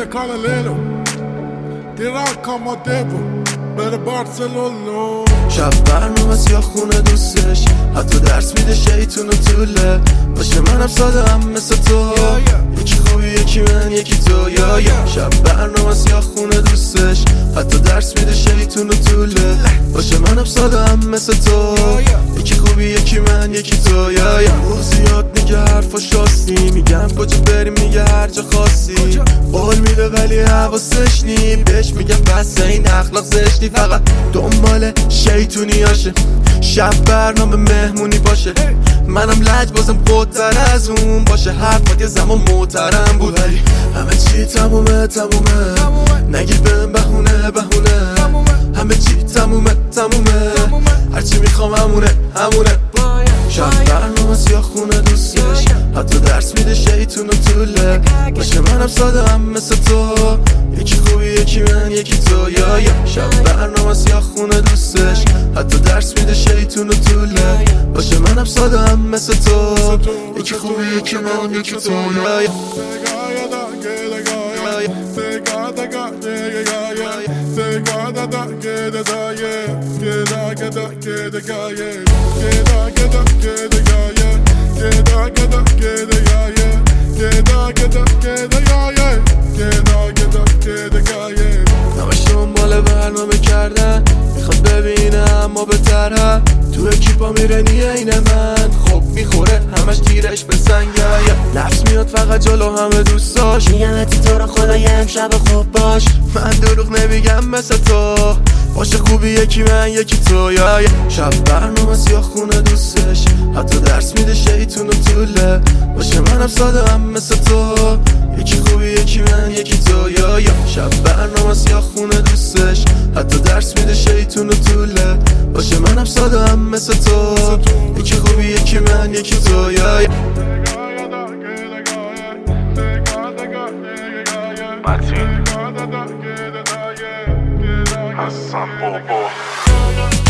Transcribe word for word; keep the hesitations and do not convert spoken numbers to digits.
کانالینو دیران کاما دیبو بره بارسلونو. شب برنامه یا خونه دوستش، حتی درس میده شیطون و طوله. باشه منم ساده هم مثل تو، یکی خوبی یکی من یکی تو. یا یا شب برنامه یا خونه دوستش، حتی درس میده شیطون و طوله. باشه منم ساده هم مثل تو، یکی خوبی یکی من یکی تو. یا یا او زیاد میگه حرفا شاستی، میگم کجا بریم میگه هر جا خواستی. قول میده ولی حواسش نی، بهش میگم بس این اخلاق زشتی، فقط دنبال شیطونی هاشه. شب برنامه مهمونی باشه، منم لج بازم قدر از اون باشه. حرفات یه زمان محترم بود ولی همه چی تمومه تمومه. نگیر بهم بهونه بهونه، همه چی تمومه تمومه. هرچی میخوام همونه همونه. شب برنامه یا خونه دوستش، حتی درس میده شیطون و طوله. باشه منم ساده هم مثل تو، یکی خوبی یکی من یکی تو. یا یا شب برنامه یا خونه دوستش، حتی درس میده شیطون و طوله. باشه منم ساده هم مثل تو، یکی خوبی یکی من یکی تو. یا یا همش دنبال برنامه کردن، میخواد ببینه اما بهتره. تو اکیپا میره نیه اینه من، خب میخوره همش گیرش به سنگه. نفس میاد فقط جلو همه دوستاش، میگم اتی تو رو خدا یه امشب خوب باش. من دروغ نمیگم مثل تو، باشه خوبی یکی من یکی تو. یا یا شب برنامه یا خونه دوستش، حتی درس میده شیطون و طوله. باشه منم ساده هم مثل تو، یکی خوبی یکی من یکی تو. یا یا شب برنامه یا خونه دوستش، حتی درس میده شیطون و طوله. باشه منم ساده هم مثل تو، یکی خوبی یکی من یکی تو. یا یا متین حسن بابا